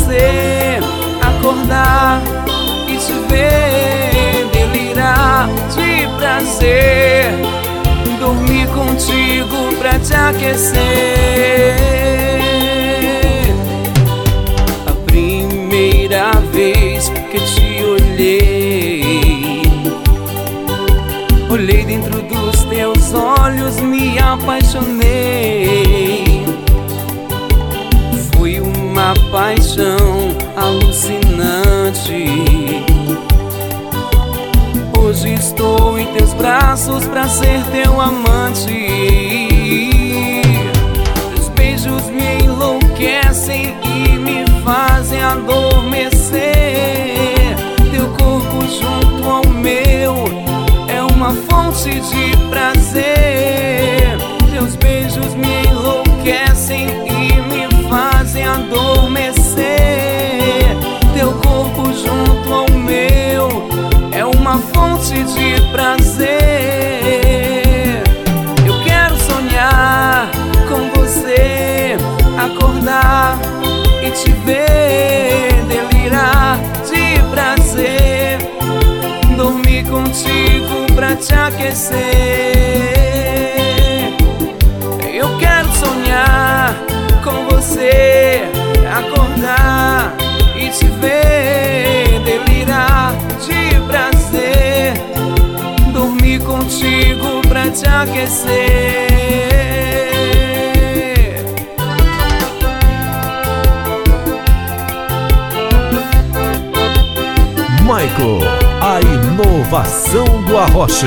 você acordar e te ver delirar de prazer, dormir contigo pra te aquecer. A primeira vez que te olhei, olhei dentro dos teus olhos, me apaixonei. Foi uma paixão alucinante. Hoje estou em teus braços pra ser teu amante. Teus beijos me enlouquecem e me fazem adormecer. Teu corpo junto ao meu é uma fonte de prazer. Teus beijos me enlouquecem e me fazem adormecer. Teu corpo junto ao meu é uma fonte de prazer. Eu quero sonhar com você, acordar e te ver delirar de prazer, dormir contigo pra te aquecer. Eu quero sonhar com você, acordar e te ver delirar de prazer, dormir contigo pra te aquecer. Michael, a inovação do Arrocha.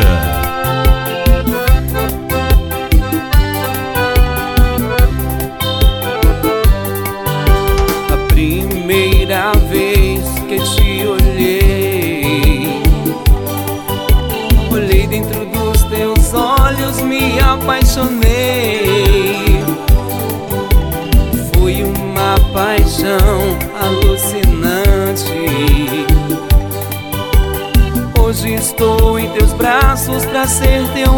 Primeira vez que te olhei, olhei dentro dos teus olhos, me apaixonei. Foi uma paixão alucinante. Hoje estou em teus braços pra ser teu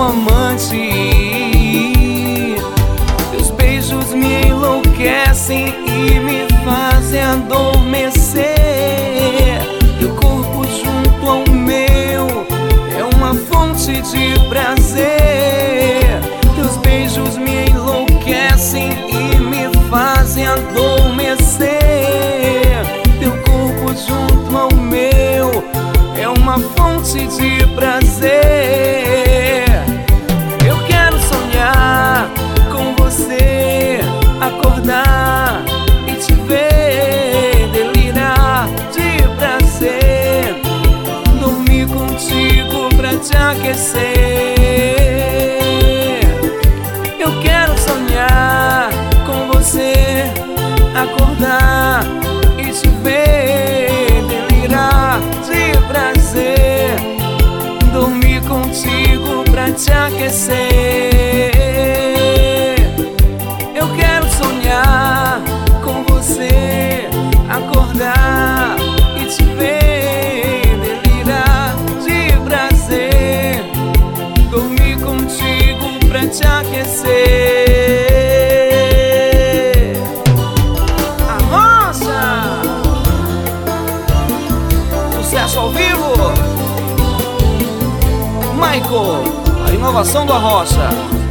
amante. Teus beijos me enlouquecem e me fazem adormecer. Teu corpo junto ao meu é uma fonte de prazer. Teus beijos me enlouquecem e me fazem adormecer. Teu corpo junto ao meu é uma fonte de prazer. Eu quero sonhar com você, acordar e te ver delirar de prazer, dormir contigo pra te aquecer. Eu quero sonhar com você, acordar e te ver delirar de prazer, dormir contigo pra te aquecer. Eu quero sonhar com você, acordar e te ver delirar de prazer, dormir contigo pra te aquecer. Arrocha! Sucesso ao vivo! Michael, a inovação do Arrocha.